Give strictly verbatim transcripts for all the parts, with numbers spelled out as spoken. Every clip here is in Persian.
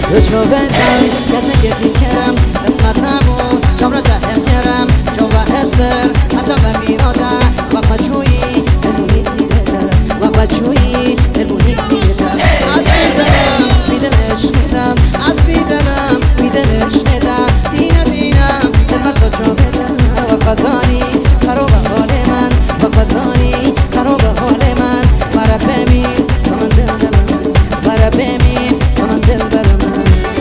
تجربتم گشنگ دیگرم قسمت نبود جام را جهل کرم جام و حسر هرچم و میراده و بچویی دلونی سیده و بچویی دلونی سیده از بیدنم بیدن عشقیدم از بیدنم بیدن عشقیدم دینه دینم دل بر ساچو بده و خزانی خراب حال من و خزانی خراب حال من مرا بمین سمن دل در من مرا بمین سمن دل در من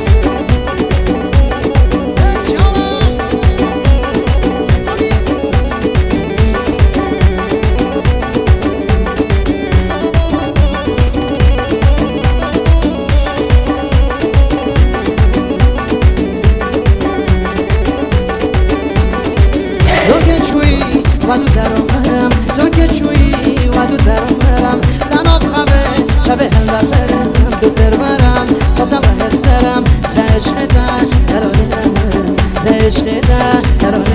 تو که چویی و تو درم برم تو که چویی و تو درم برم لناب خوابه شب هندر برم زودتر برم صدم و حسرم چه عشق ده درانی نمرم چه عشق ده درانی